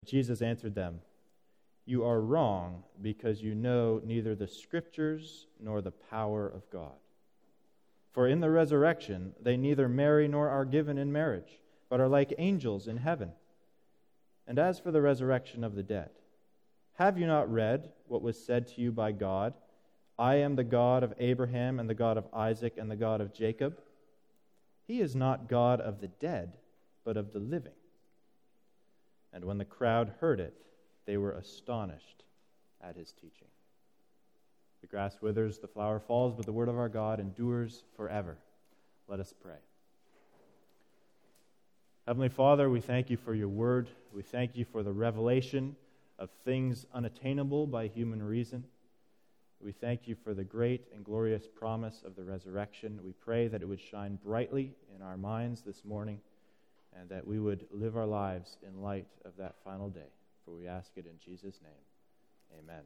Jesus answered them, "You are wrong because you know neither the Scriptures nor the power of God. For in the resurrection they neither marry nor are given in marriage, but are like angels in heaven. And as for the resurrection of the dead, have you not read what was said to you by God? I am the God of Abraham and the God of Isaac and the God of Jacob. He is not God of the dead, but of the living." And when the crowd heard it, they were astonished at his teaching. The grass withers, the flower falls, but the word of our God endures forever. Let us pray. Heavenly Father, we thank you for your word. We thank you for the revelation of things unattainable by human reason. We thank you for the great and glorious promise of the resurrection. We pray that it would shine brightly in our minds this morning, and that we would live our lives in light of that final day. For we ask it in Jesus' name. Amen.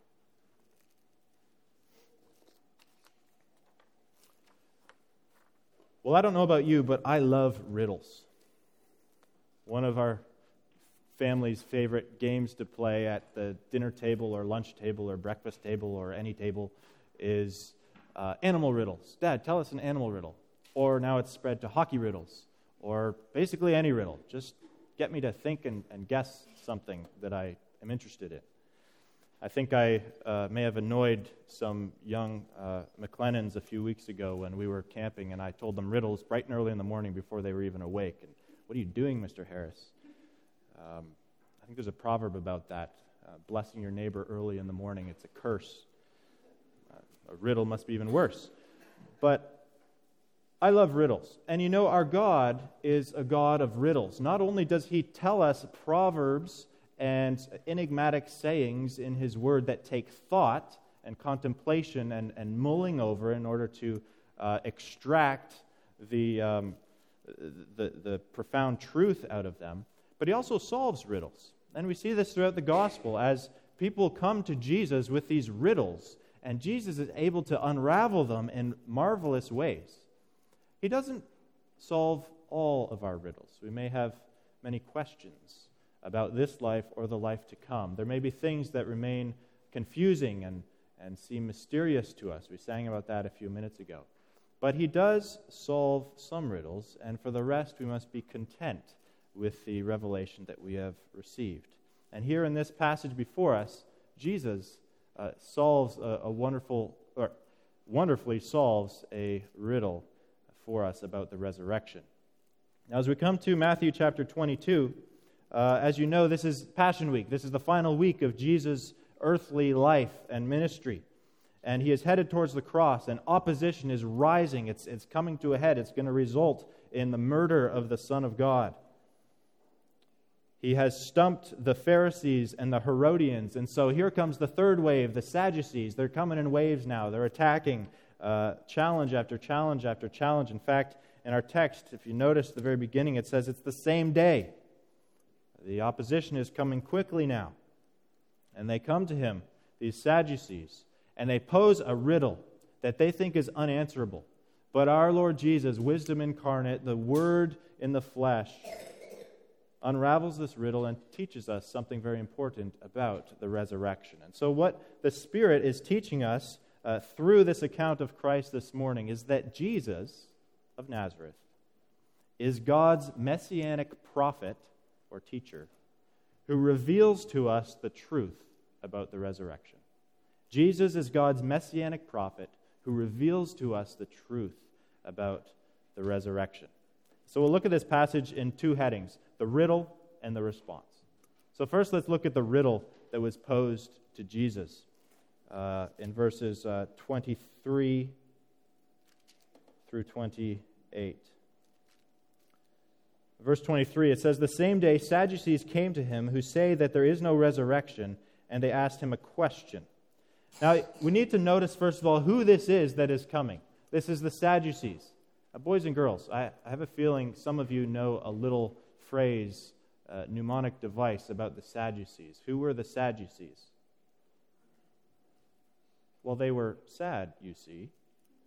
Well, I don't know about you, but I love riddles. One of our family's favorite games to play at the dinner table or lunch table or breakfast table or any table is animal riddles. Dad, tell us an animal riddle. Or now it's spread to hockey riddles, or basically any riddle. Just get me to think and guess something that I am interested in. I think I may have annoyed some young McLennans a few weeks ago when we were camping, and I told them riddles bright and early in the morning before they were even awake. And what are you doing, Mr. Harris? I think there's a proverb about that. Blessing your neighbor early in the morning, it's a curse. A riddle must be even worse. But I love riddles. And you know, our God is a God of riddles. Not only does he tell us proverbs and enigmatic sayings in his word that take thought and contemplation and mulling over in order to extract the profound truth out of them, but he also solves riddles. And we see this throughout the gospel as people come to Jesus with these riddles, and Jesus is able to unravel them in marvelous ways. He doesn't solve all of our riddles. We may have many questions about this life or the life to come. There may be things that remain confusing and seem mysterious to us. We sang about that a few minutes ago. But he does solve some riddles, and for the rest we must be content with the revelation that we have received. And here in this passage before us, Jesus solves wonderfully solves a riddle for us about the resurrection. Now, as we come to Matthew chapter 22, as you know, this is Passion Week. This is the final week of Jesus' earthly life and ministry. And he is headed towards the cross, and opposition is rising. It's coming to a head. It's going to result in the murder of the Son of God. He has stumped the Pharisees and the Herodians, and so here comes the third wave, the Sadducees. They're coming in waves now. They're attacking challenge after challenge after challenge. In fact, in our text, if you notice at the very beginning, it says it's the same day. The opposition is coming quickly now. And they come to him, these Sadducees, and they pose a riddle that they think is unanswerable. But our Lord Jesus, wisdom incarnate, the Word in the flesh, unravels this riddle and teaches us something very important about the resurrection. And so what the Spirit is teaching us through this account of Christ this morning is that Jesus of Nazareth is God's messianic prophet or teacher who reveals to us the truth about the resurrection. Jesus is God's messianic prophet who reveals to us the truth about the resurrection. So we'll look at this passage in two headings, the riddle and the response. So first, let's look at the riddle that was posed to Jesus in verses 23 through 28. Verse 23, it says, "The same day Sadducees came to him who say that there is no resurrection, and they asked him a question." Now, we need to notice, first of all, who this is that is coming. This is the Sadducees. Boys and girls, I have a feeling some of you know a little phrase, mnemonic device about the Sadducees. Who were the Sadducees? Well, they were sad, you see,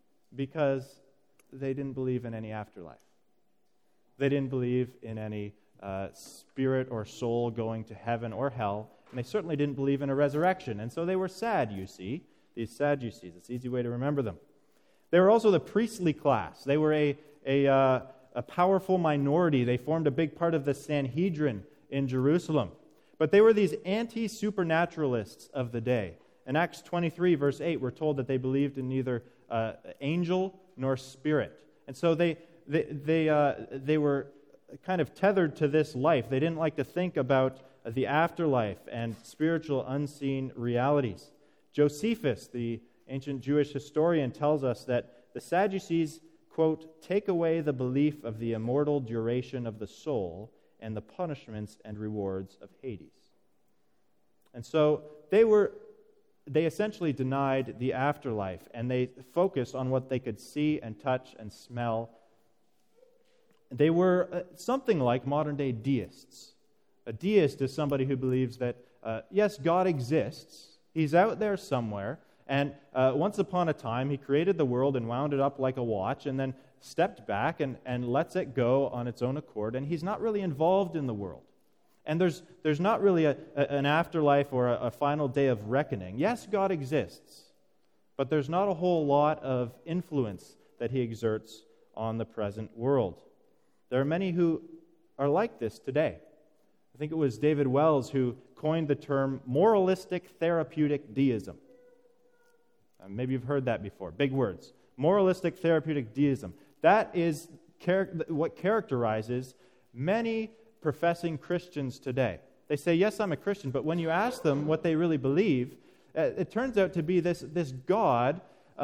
because they didn't believe in any afterlife. They didn't believe in any spirit or soul going to heaven or hell, and they certainly didn't believe in a resurrection. And so they were sad, you see, these Sadducees. It's an easy way to remember them. They were also the priestly class. They were a powerful minority. They formed a big part of the Sanhedrin in Jerusalem. But they were these anti-supernaturalists of the day. In Acts 23, verse 8, we're told that they believed in neither angel nor spirit. And so they were kind of tethered to this life. They didn't like to think about the afterlife and spiritual unseen realities. Josephus, the ancient Jewish historian, tells us that the Sadducees, quote, take away the belief of the immortal duration of the soul and the punishments and rewards of Hades. And so they essentially denied the afterlife, and they focused on what they could see and touch and smell. They were something like modern-day deists. A deist is somebody who believes that, yes, God exists. He's out there somewhere, and once upon a time, he created the world and wound it up like a watch, and then stepped back and lets it go on its own accord, and he's not really involved in the world. And there's not really an afterlife or a final day of reckoning. Yes, God exists, but there's not a whole lot of influence that he exerts on the present world. There are many who are like this today. I think it was David Wells who coined the term moralistic therapeutic deism. Maybe you've heard that before. Big words. Moralistic therapeutic deism. That is what characterizes many professing Christians today. They say, yes, I'm a Christian, but when you ask them what they really believe, it turns out to be this God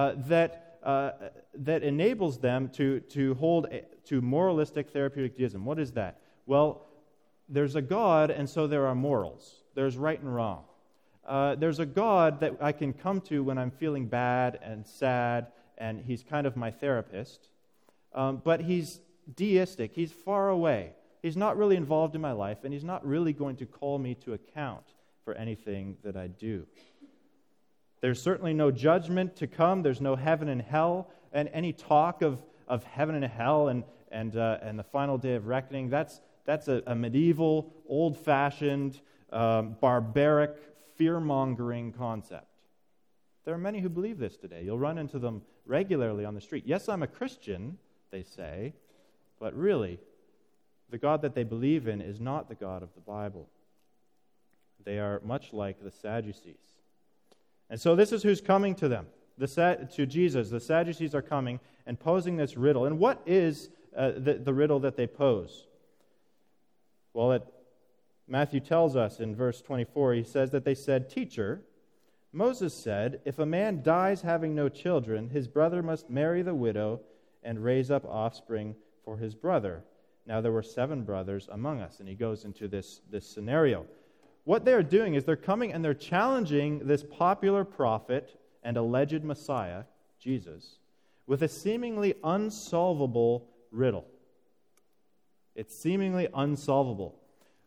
that enables them to hold to moralistic therapeutic deism. What is that? Well, there's a God, and so there are morals. There's right and wrong. There's a God that I can come to when I'm feeling bad and sad, and he's kind of my therapist. But he's deistic. He's far away. He's not really involved in my life, and he's not really going to call me to account for anything that I do. There's certainly no judgment to come. There's no heaven and hell, and any talk of heaven and hell and the final day of reckoning, that's a medieval, old-fashioned, barbaric, fear-mongering concept. There are many who believe this today. You'll run into them regularly on the street. Yes, I'm a Christian, they say, but really, the God that they believe in is not the God of the Bible. They are much like the Sadducees. And so this is who's coming to them, to Jesus. The Sadducees are coming and posing this riddle. And what is the riddle that they pose? Well, Matthew tells us in verse 24, he says that they said, "Teacher, Moses said, if a man dies having no children, his brother must marry the widow and raise up offspring for his brother. Now there were 7 brothers among us." And he goes into this scenario. What they're doing is they're coming and they're challenging this popular prophet and alleged Messiah, Jesus, with a seemingly unsolvable riddle. It's seemingly unsolvable.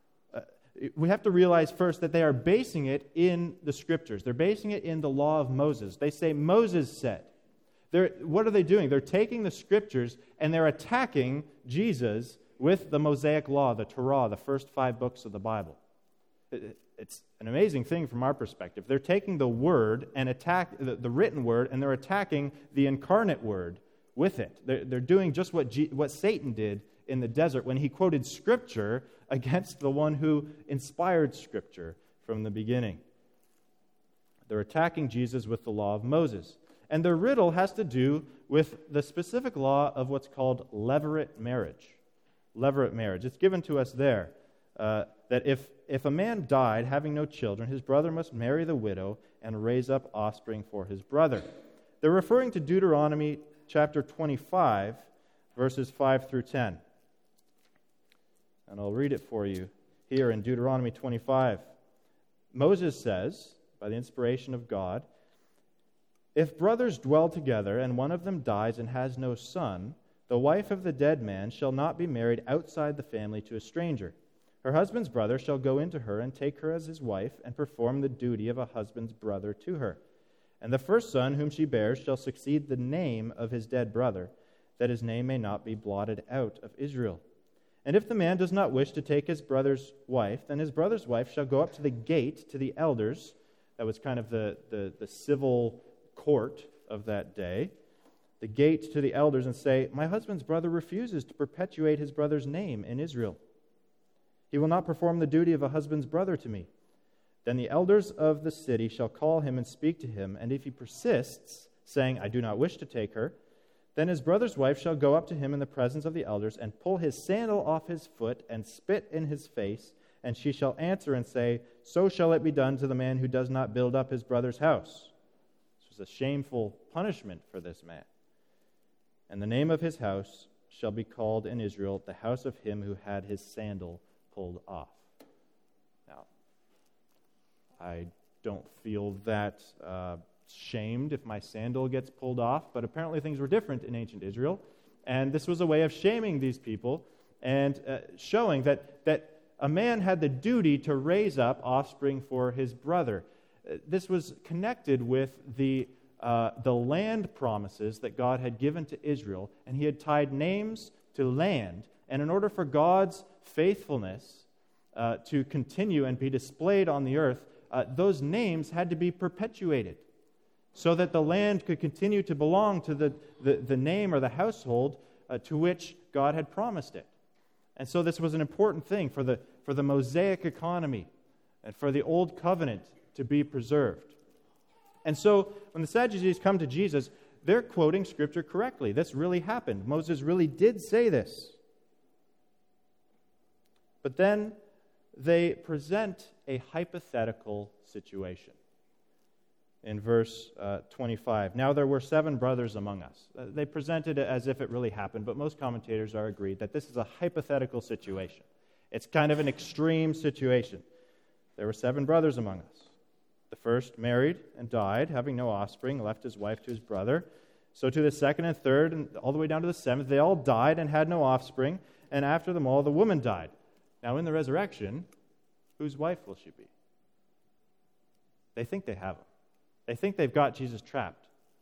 We have to realize first that they are basing it in the Scriptures. They're basing it in the law of Moses. They say, Moses said. What are they doing? They're taking the Scriptures and they're attacking Jesus with the Mosaic law, the Torah, the first 5 books of the Bible. It's an amazing thing from our perspective. They're taking the Word and attack the written Word, and they're attacking the incarnate Word with it. They're doing just what Satan did in the desert when he quoted Scripture against the one who inspired Scripture from the beginning. They're attacking Jesus with the law of Moses. And their riddle has to do with the specific law of what's called levirate marriage. Levirate marriage. It's given to us there that if a man died having no children, his brother must marry the widow and raise up offspring for his brother. They're referring to Deuteronomy chapter 25, verses 5 through 10. And I'll read it for you here in Deuteronomy 25. Moses says, by the inspiration of God, "If brothers dwell together, and one of them dies and has no son, the wife of the dead man shall not be married outside the family to a stranger. Her husband's brother shall go into her and take her as his wife and perform the duty of a husband's brother to her. And the first son whom she bears shall succeed the name of his dead brother, that his name may not be blotted out of Israel. And if the man does not wish to take his brother's wife, then his brother's wife shall go up to the gate to the elders. That was kind of the civil court of that day. The gate to the elders and say, my husband's brother refuses to perpetuate his brother's name in Israel. He will not perform the duty of a husband's brother to me. Then the elders of the city shall call him and speak to him, and if he persists, saying, I do not wish to take her, then his brother's wife shall go up to him in the presence of the elders and pull his sandal off his foot and spit in his face, and she shall answer and say, so shall it be done to the man who does not build up his brother's house. This was a shameful punishment for this man. And the name of his house shall be called in Israel the house of him who had his sandal pulled off. Now, I don't feel that shamed if my sandal gets pulled off, but apparently things were different in ancient Israel, and this was a way of shaming these people and showing that a man had the duty to raise up offspring for his brother. This was connected with the land promises that God had given to Israel, and he had tied names to land, and in order for God's faithfulness to continue and be displayed on the earth, those names had to be perpetuated, so that the land could continue to belong to the name or the household to which God had promised it. And so this was an important thing for the Mosaic economy and for the Old Covenant to be preserved. And so when the Sadducees come to Jesus, they're quoting Scripture correctly. This really happened. Moses really did say this. But then they present a hypothetical situation. In verse 25, now there were 7 brothers among us. They presented it as if it really happened, but most commentators are agreed that this is a hypothetical situation. It's kind of an extreme situation. There were 7 brothers among us. The first married and died, having no offspring, left his wife to his brother. So to the second and third, and all the way down to the 7th, they all died and had no offspring, and after them all, the woman died. Now in the resurrection, whose wife will she be? They think they have him. They think they've got Jesus trapped.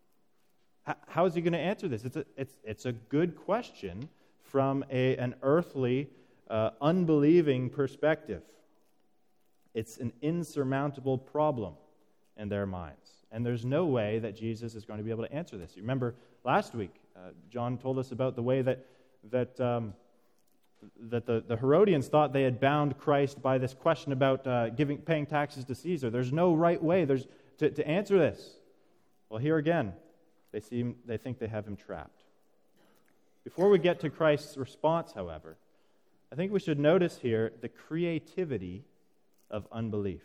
How is he going to answer this? It's a good question from an earthly, unbelieving perspective. It's an insurmountable problem in their minds. And there's no way that Jesus is going to be able to answer this. You remember last week, John told us about the way that the Herodians thought they had bound Christ by this question about paying taxes to Caesar. There's no right way to answer this. Well, here again, they think they have him trapped. Before we get to Christ's response, however, I think we should notice here the creativity of unbelief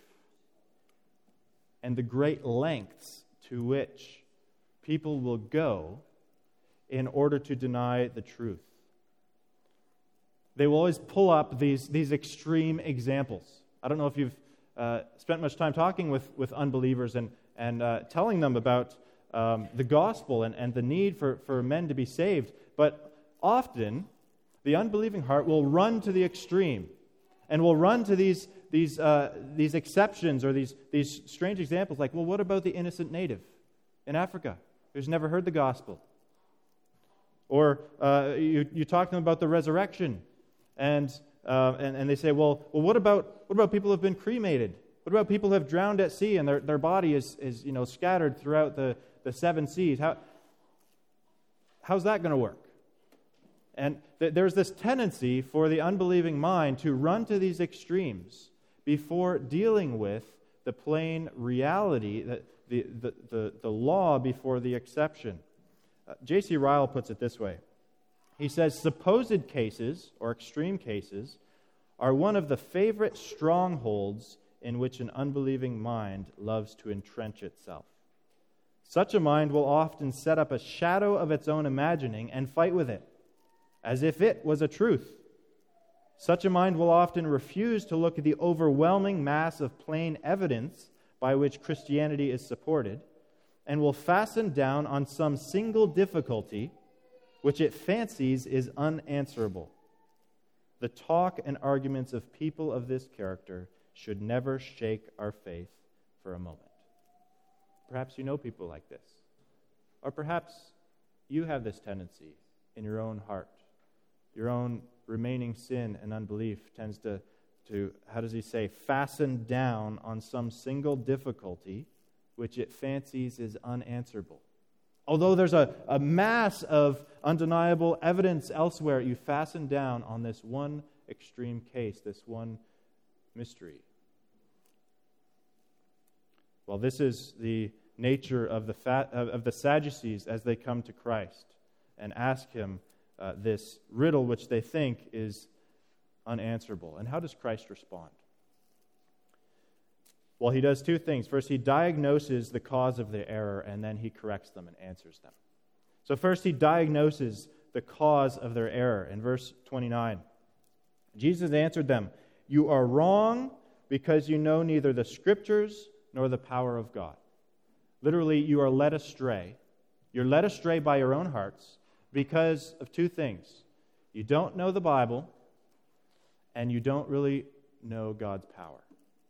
and the great lengths to which people will go in order to deny the truth. They will always pull up these extreme examples. I don't know if you've spent much time talking with unbelievers and telling them about the gospel and the need for men to be saved, but often the unbelieving heart will run to the extreme and will run to these exceptions or these strange examples like, well, what about the innocent native in Africa who's never heard the gospel? Or you talk to them about the resurrection, and they say, well, what about people who have been cremated? What about people who have drowned at sea and their body is scattered throughout the 7 seas? How's that going to work? And there's this tendency for the unbelieving mind to run to these extremes before dealing with the plain reality, the law before the exception. J.C. Ryle puts it this way. He says, supposed cases, or extreme cases, are one of the favorite strongholds in which an unbelieving mind loves to entrench itself. Such a mind will often set up a shadow of its own imagining and fight with it, as if it was a truth. Such a mind will often refuse to look at the overwhelming mass of plain evidence by which Christianity is supported, and will fasten down on some single difficulty which it fancies is unanswerable. The talk and arguments of people of this character should never shake our faith for a moment. Perhaps you know people like this. Or perhaps you have this tendency in your own heart, your own remaining sin and unbelief tends to, how does he say, fasten down on some single difficulty which it fancies is unanswerable. Although there's a mass of undeniable evidence elsewhere, you fasten down on this one extreme case, this one mystery. Well, this is the nature of the Sadducees as they come to Christ and ask him this riddle which they think is unanswerable. And how does Christ respond? Well, he does two things. First, he diagnoses the cause of their error, and then he corrects them and answers them. So first, he diagnoses the cause of their error. In verse 29, Jesus answered them, "You are wrong because you know neither the Scriptures nor the power of God." Literally, you are led astray. You're led astray by your own hearts because of two things. You don't know the Bible, and you don't really know God's power.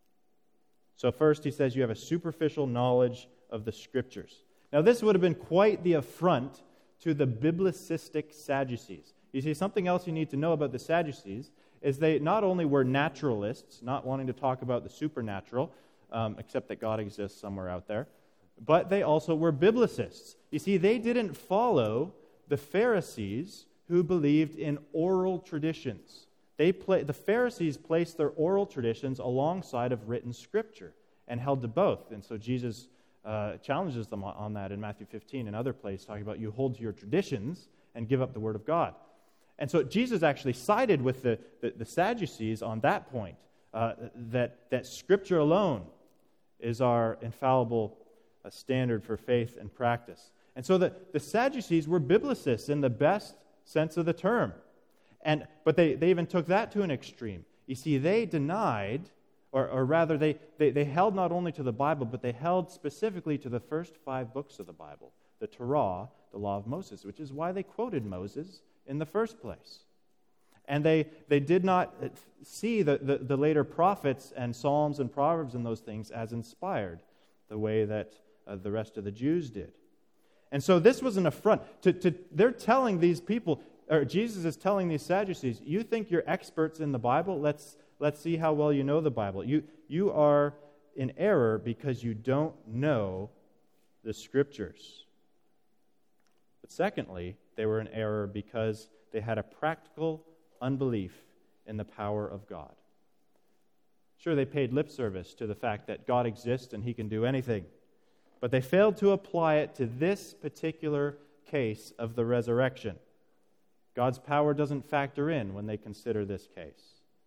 So first, he says you have a superficial knowledge of the Scriptures. Now, this would have been quite the affront to the biblicistic Sadducees. You see, something else you need to know about the Sadducees is they not only were naturalists, not wanting to talk about the supernatural, except that God exists somewhere out there, but they also were biblicists. You see, they didn't follow the Pharisees who believed in oral traditions. The Pharisees placed their oral traditions alongside of written Scripture and held to both. And so Jesus challenges them on that in Matthew 15 and other places, talking about you hold to your traditions and give up the Word of God. And so Jesus actually sided with the Sadducees on that point, that Scripture alone is our infallible standard for faith and practice. And so the Sadducees were biblicists in the best sense of the term. But they even took that to an extreme. You see, they denied, or rather they held not only to the Bible, but they held specifically to the first 5 books of the Bible, the Torah, the law of Moses, which is why they quoted Moses in the first place. And they did not see the later prophets and Psalms and Proverbs and those things as inspired, the way that the rest of the Jews did. And so this was an affront. They're telling these people, or Jesus is telling these Sadducees, you think you're experts in the Bible? Let's see how well you know the Bible. You are in error because you don't know the Scriptures. But secondly, they were in error because they had a practical unbelief in the power of God. Sure, they paid lip service to the fact that God exists and He can do anything, but they failed to apply it to this particular case of the resurrection. God's power doesn't factor in when they consider this case.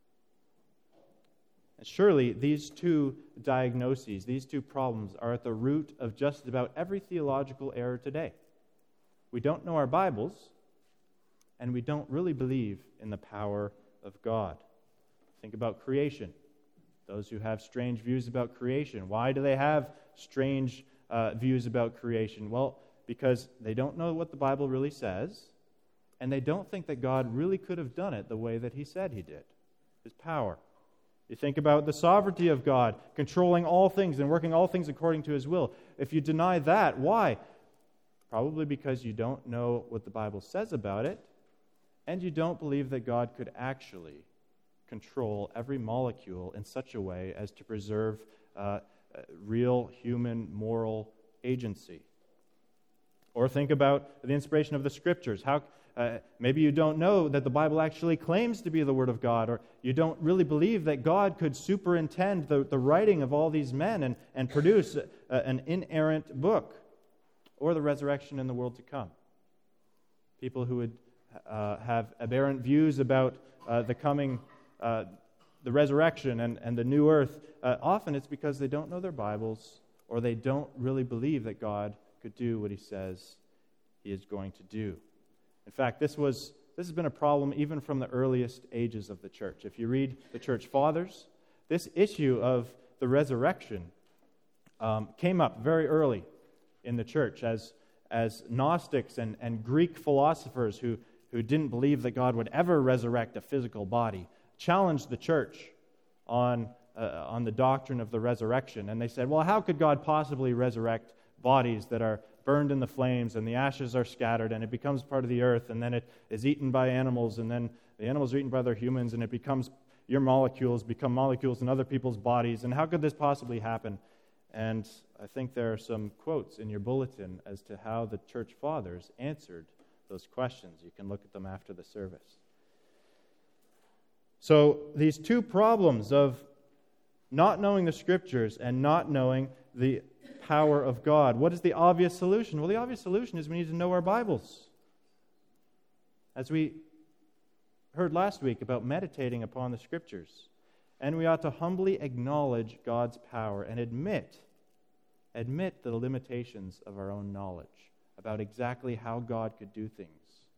And surely these two diagnoses, these two problems, are at the root of just about every theological error today. We don't know our Bibles, and we don't really believe in the power of God. Think about creation. Those who have strange views about creation. Why do they have strange views about creation? Well, because they don't know what the Bible really says, and they don't think that God really could have done it the way that He said He did. His power. You think about the sovereignty of God, controlling all things and working all things according to His will. If you deny that, why? Probably because you don't know what the Bible says about it, and you don't believe that God could actually control every molecule in such a way as to preserve real human moral agency. Or think about the inspiration of the Scriptures. Maybe you don't know that the Bible actually claims to be the Word of God, or you don't really believe that God could superintend the writing of all these men and produce an inerrant book, or the resurrection in the world to come. People who would have aberrant views about the coming, the resurrection and the new earth, often it's because they don't know their Bibles, or they don't really believe that God could do what He says He is going to do. In fact, this has been a problem even from the earliest ages of the church. If you read the church fathers, this issue of the resurrection came up very early in the church as Gnostics and Greek philosophers who didn't believe that God would ever resurrect a physical body challenged the church on the doctrine of the resurrection. And they said, well, how could God possibly resurrect bodies that are burned in the flames and the ashes are scattered and it becomes part of the earth and then it is eaten by animals and then The animals are eaten by other humans, and it becomes, your molecules become molecules in other people's bodies, and how could this possibly happen? And I think there are some quotes in your bulletin as to how the church fathers answered those questions. You can look at them after the service. So these two problems of not knowing the Scriptures and not knowing the power of God. What is the obvious solution? Well, the obvious solution is we need to know our Bibles. As we heard last week about meditating upon the Scriptures. And we ought to humbly acknowledge God's power and admit the limitations of our own knowledge about exactly how God could do things.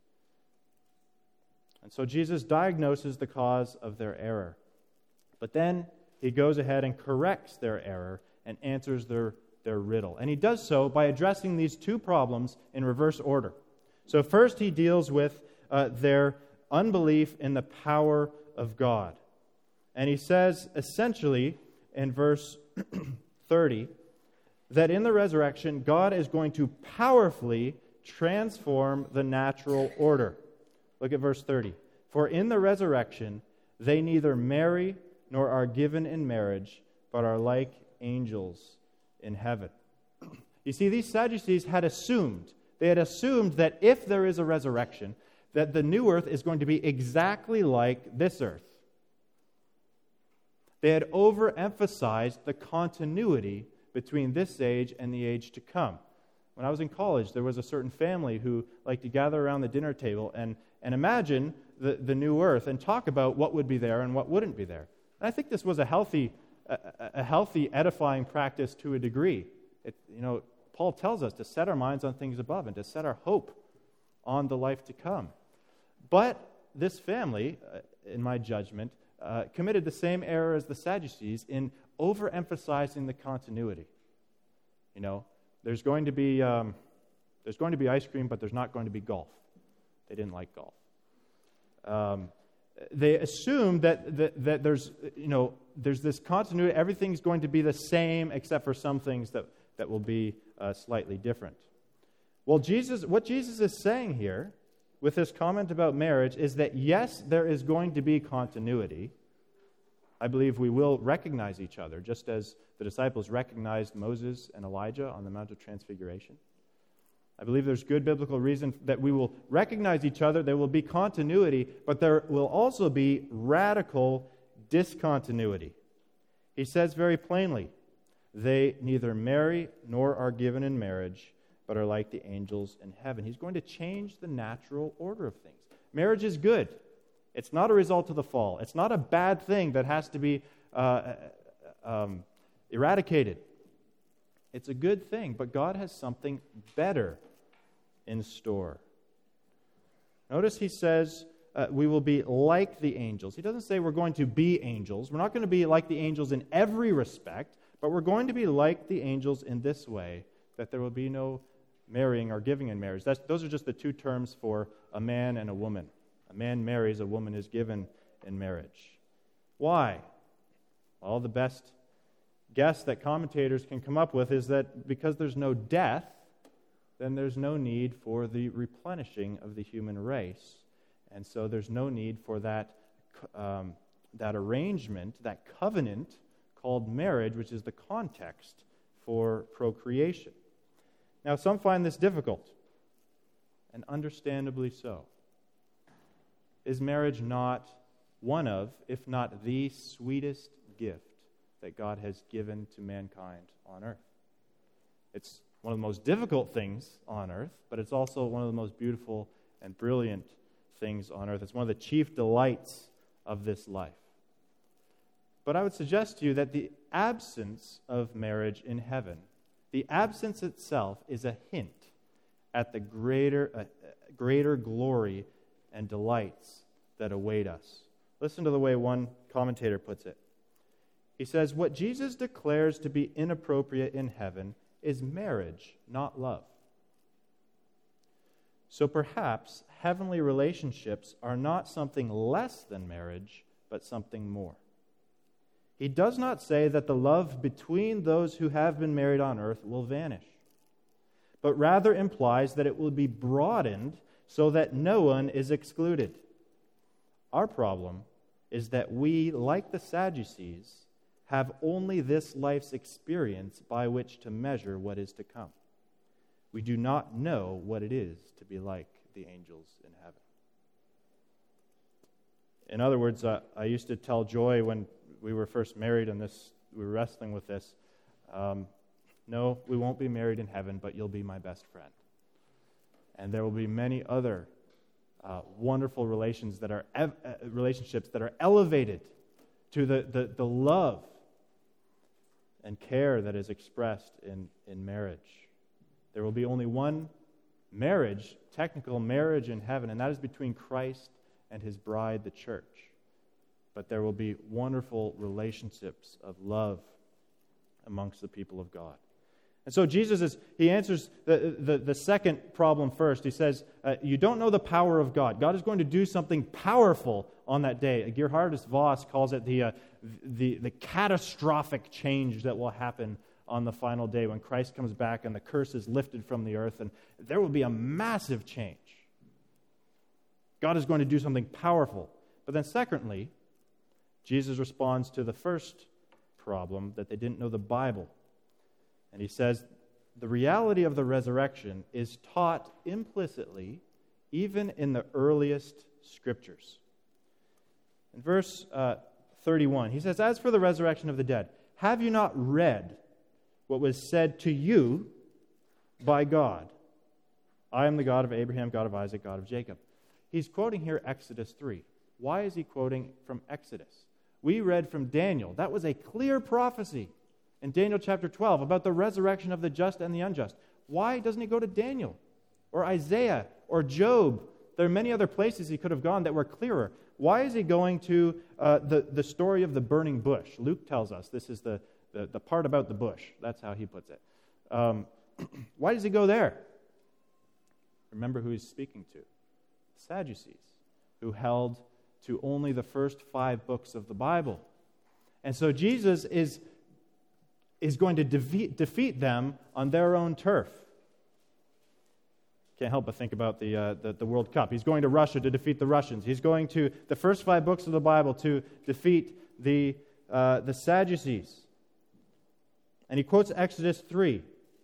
And so Jesus diagnoses the cause of their error. But then he goes ahead and corrects their error and answers their riddle. And he does so by addressing these two problems in reverse order. So first he deals with their unbelief in the power of God. And he says essentially in verse 30 that in the resurrection, God is going to powerfully transform the natural order. Look at verse 30. For in the resurrection, they neither marry nor are given in marriage, but are like angels in heaven. You see, these Sadducees had assumed that if there is a resurrection, that the new earth is going to be exactly like this earth. They had overemphasized the continuity between this age and the age to come. When I was in college, there was a certain family who liked to gather around the dinner table and imagine the new earth and talk about what would be there and what wouldn't be there. And I think this was a healthy, edifying practice to a degree. Paul tells us to set our minds on things above and to set our hope on the life to come. But this family, in my judgment, committed the same error as the Sadducees in overemphasizing the continuity. There's going to be ice cream, but there's not going to be golf. They didn't like golf. They assumed that there's this continuity. Everything's going to be the same, except for some things that will be slightly different. Well, what Jesus is saying here with this comment about marriage is that yes, there is going to be continuity. I believe we will recognize each other, just as the disciples recognized Moses and Elijah on the Mount of Transfiguration. I believe there's good biblical reason that we will recognize each other. There will be continuity, but there will also be radical discontinuity. He says very plainly, they neither marry nor are given in marriage, but are like the angels in heaven. He's going to change the natural order of things. Marriage is good. It's not a result of the fall. It's not a bad thing that has to be eradicated. It's a good thing, but God has something better in store. Notice he says we will be like the angels. He doesn't say we're going to be angels. We're not going to be like the angels in every respect, but we're going to be like the angels in this way, that there will be no marrying or giving in marriage. Those are just the two terms for a man and a woman. A man marries, a woman is given in marriage. Why? Well, the best guess that commentators can come up with is that because there's no death, then there's no need for the replenishing of the human race. And so there's no need for that arrangement, that covenant called marriage, which is the context for procreation. Now, some find this difficult, and understandably so. Is marriage not one of, if not the sweetest gift that God has given to mankind on earth? It's one of the most difficult things on earth, but it's also one of the most beautiful and brilliant things on earth. It's one of the chief delights of this life. But I would suggest to you that the absence of marriage in heaven, the absence itself is a hint at the greater glory and delights that await us. Listen to the way one commentator puts it. He says, what Jesus declares to be inappropriate in heaven is marriage, not love. So perhaps heavenly relationships are not something less than marriage, but something more. He does not say that the love between those who have been married on earth will vanish, but rather implies that it will be broadened so that no one is excluded. Our problem is that we, like the Sadducees, have only this life's experience by which to measure what is to come. We do not know what it is to be like the angels in heaven. In other words, I used to tell Joy when we were first married and we were wrestling with this, no, we won't be married in heaven, but you'll be my best friend. And there will be many other wonderful relationships that are elevated to the love and care that is expressed in marriage. There will be only one marriage, technical marriage in heaven, and that is between Christ and his bride, the church. But there will be wonderful relationships of love amongst the people of God. And so Jesus he answers the second problem first. He says, you don't know the power of God. God is going to do something powerful on that day. Gerhardus Voss calls it the catastrophic change that will happen on the final day when Christ comes back and the curse is lifted from the earth, and there will be a massive change. God is going to do something powerful. But then secondly, Jesus responds to the first problem, that they didn't know the Bible. And he says, the reality of the resurrection is taught implicitly even in the earliest scriptures. In verse 31, he says, as for the resurrection of the dead, have you not read what was said to you by God? I am the God of Abraham, God of Isaac, God of Jacob. He's quoting here Exodus 3. Why is he quoting from Exodus? We read from Daniel. That was a clear prophecy in Daniel chapter 12 about the resurrection of the just and the unjust. Why doesn't he go to Daniel or Isaiah or Job? There are many other places he could have gone that were clearer. Why is he going to the story of the burning bush? Luke tells us this is the part about the bush. That's how he puts it. Why does he go there? Remember who he's speaking to. The Sadducees, who held to only the first 5 books of the Bible. And so Jesus is going to defeat them on their own turf. Can't help but think about the World Cup. He's going to Russia to defeat the Russians. He's going to the first 5 books of the Bible to defeat the Sadducees. And he quotes Exodus 3.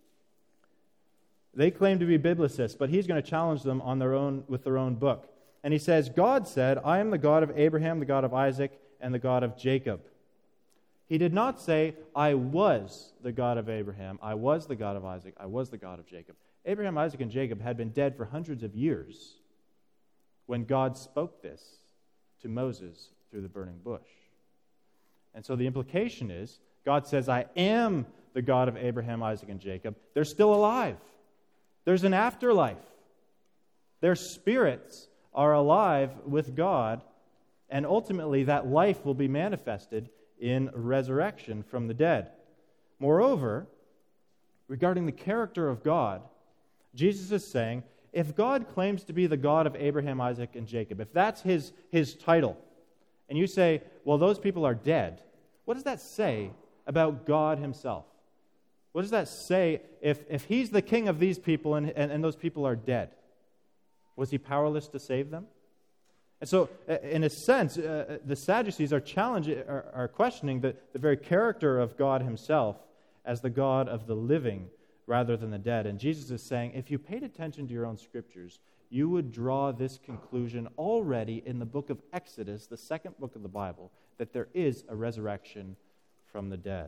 They claim to be biblicists, but he's going to challenge them with their own book. And he says, God said, I am the God of Abraham, the God of Isaac, and the God of Jacob. He did not say, I was the God of Abraham, I was the God of Isaac, I was the God of Jacob. Abraham, Isaac, and Jacob had been dead for hundreds of years when God spoke this to Moses through the burning bush. And so the implication is, God says, I am the God of Abraham, Isaac, and Jacob. They're still alive. There's an afterlife. Their spirits are alive with God, and ultimately that life will be manifested in resurrection from the dead. Moreover, regarding the character of God, Jesus is saying, if God claims to be the God of Abraham, Isaac, and Jacob, if that's his title, and you say, well, those people are dead, what does that say about God himself? What does that say if he's the king of these people and those people are dead? Was he powerless to save them? And so, in a sense, the Sadducees are questioning the very character of God himself as the God of the living rather than the dead. And Jesus is saying, if you paid attention to your own scriptures, you would draw this conclusion already in the book of Exodus, the second book of the Bible, that there is a resurrection from the dead.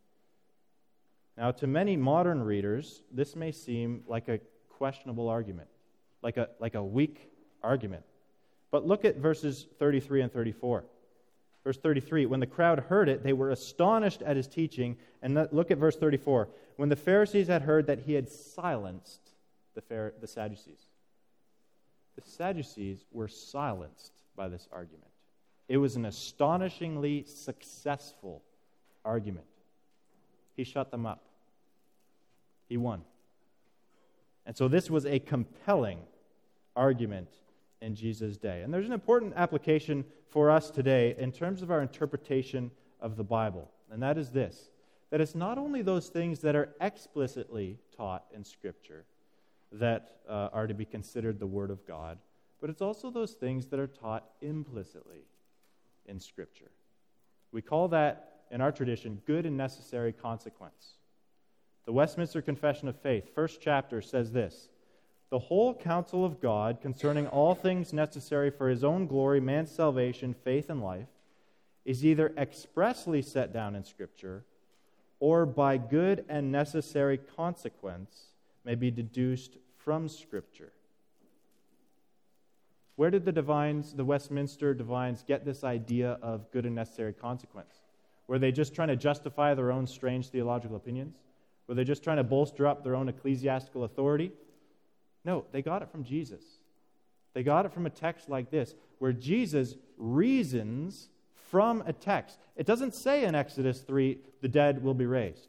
Now, to many modern readers, this may seem like a questionable argument, like a weak argument. But look at verses 33 and 34. Verse 33, when the crowd heard it, they were astonished at his teaching. And look at verse 34. When the Pharisees had heard that he had silenced the Sadducees. The Sadducees were silenced by this argument. It was an astonishingly successful argument. He shut them up. He won. And so this was a compelling argument in Jesus' day. And there's an important application for us today in terms of our interpretation of the Bible. And that is this, that it's not only those things that are explicitly taught in Scripture that are to be considered the Word of God, but it's also those things that are taught implicitly in Scripture. We call that, in our tradition, good and necessary consequence. The Westminster Confession of Faith, first chapter, says this: "The whole counsel of God concerning all things necessary for his own glory, man's salvation, faith, and life, is either expressly set down in Scripture, or by good and necessary consequence may be deduced from Scripture." Where did the Westminster divines, get this idea of good and necessary consequence? Were they just trying to justify their own strange theological opinions? Were they just trying to bolster up their own ecclesiastical authority? No, they got it from Jesus. They got it from a text like this, where Jesus reasons from a text. It doesn't say in Exodus 3, the dead will be raised.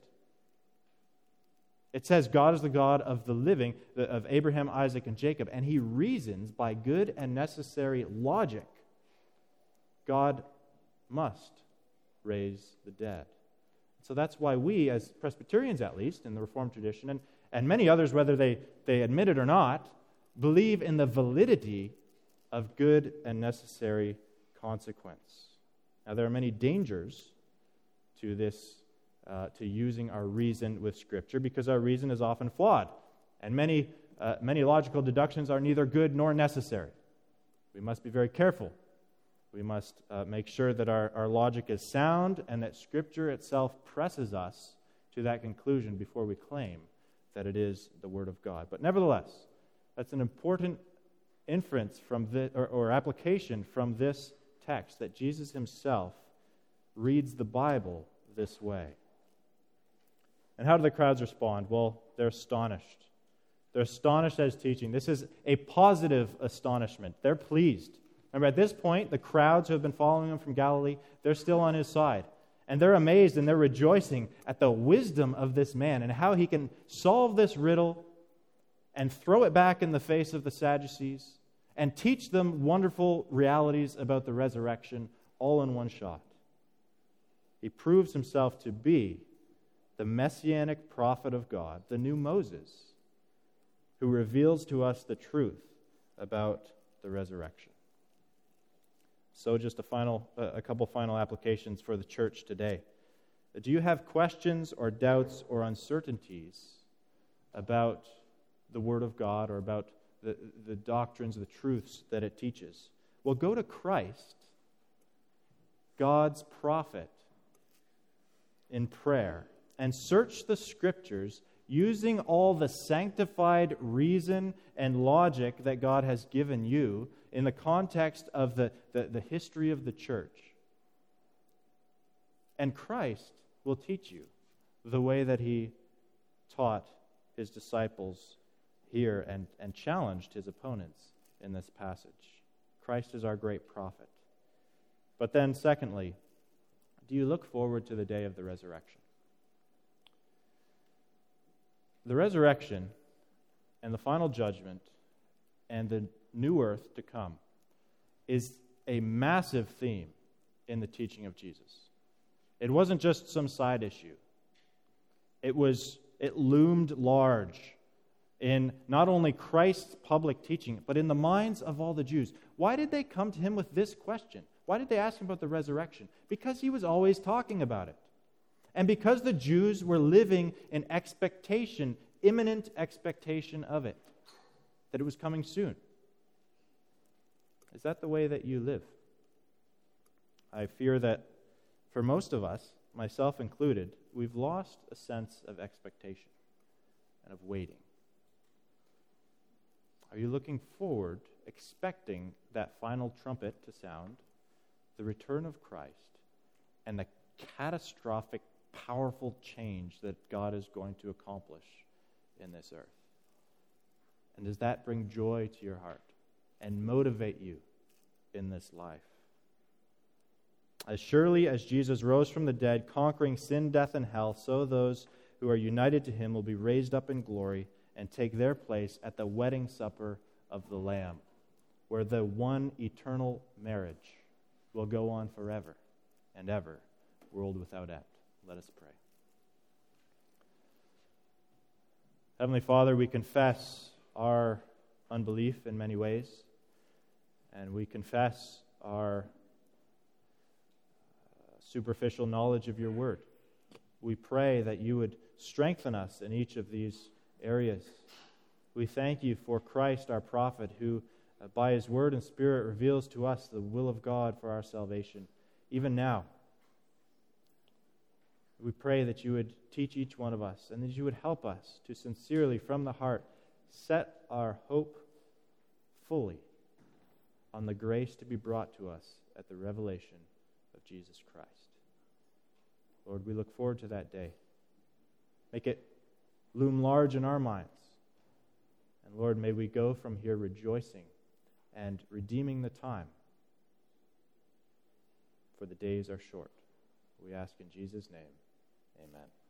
It says God is the God of the living, of Abraham, Isaac, and Jacob, and he reasons by good and necessary logic. God must raise the dead. So that's why we, as Presbyterians at least, in the Reformed tradition, and many others, whether they admit it or not, believe in the validity of good and necessary consequence. Now, there are many dangers to this, to using our reason with Scripture, because our reason is often flawed, and many logical deductions are neither good nor necessary. We must be very careful. We must make sure that our logic is sound and that Scripture itself presses us to that conclusion before we claim that it is the Word of God. But nevertheless, that's an important inference from or application from this text, that Jesus himself reads the Bible this way. And how do the crowds respond? Well, they're astonished. They're astonished at his teaching. This is a positive astonishment. They're pleased. Remember, at this point, the crowds who have been following him from Galilee, they're still on his side. And they're amazed and they're rejoicing at the wisdom of this man and how he can solve this riddle and throw it back in the face of the Sadducees and teach them wonderful realities about the resurrection all in one shot. He proves himself to be the messianic prophet of God, the new Moses, who reveals to us the truth about the resurrection. So just a couple final applications for the church today. Do you have questions or doubts or uncertainties about the Word of God or about the doctrines, the truths that it teaches? Well, go to Christ, God's prophet, in prayer, and search the Scriptures using all the sanctified reason and logic that God has given you in the context of the history of the church. And Christ will teach you the way that he taught his disciples here and challenged his opponents in this passage. Christ is our great prophet. But then, secondly, do you look forward to the day of the resurrection? The resurrection and the final judgment and the new earth to come is a massive theme in the teaching of Jesus. It wasn't just some side issue. It loomed large in not only Christ's public teaching, but in the minds of all the Jews. Why did they come to him with this question? Why did they ask him about the resurrection? Because he was always talking about it. And because the Jews were living in expectation, imminent expectation of it, that it was coming soon. Is that the way that you live? I fear that for most of us, myself included, we've lost a sense of expectation and of waiting. Are you looking forward, expecting that final trumpet to sound, the return of Christ, and the catastrophic, powerful change that God is going to accomplish in this earth? And does that bring joy to your heart and motivate you in this life? As surely as Jesus rose from the dead, conquering sin, death, and hell, so those who are united to him will be raised up in glory and take their place at the wedding supper of the Lamb, where the one eternal marriage will go on forever and ever, world without end. Let us pray. Heavenly Father, we confess our unbelief in many ways. and we confess our superficial knowledge of your word. We pray that you would strengthen us in each of these areas. We thank you for Christ, our prophet, who by his word and spirit reveals to us the will of God for our salvation, even now. We pray that you would teach each one of us and that you would help us to sincerely, from the heart, set our hope fully on the grace to be brought to us at the revelation of Jesus Christ. Lord, we look forward to that day. Make it loom large in our minds. And Lord, may we go from here rejoicing and redeeming the time, for the days are short. We ask in Jesus' name, amen.